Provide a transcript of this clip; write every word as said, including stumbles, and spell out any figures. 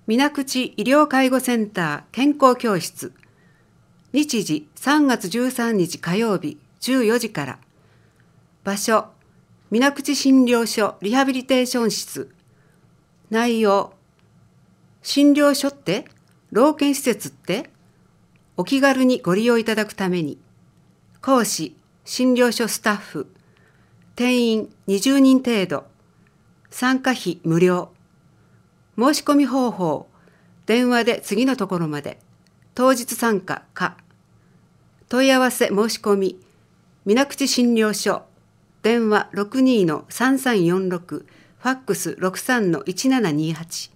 水口医療介護センター健康教室。日時さんがつじゅうさんにち火曜日じゅうよじから。場所、水口診療所リハビリテーション室。内容、診療所って老健施設ってお気軽にご利用いただくために。講師、診療所スタッフ。定員にじゅうにん程度。参加費無料。申し込み方法、電話で次のところまで。当日参加か。問い合わせ申し込み、水口診療所。電話 ろくにーのさんさんよんろく、ファックス ろくさんのいちななにはち。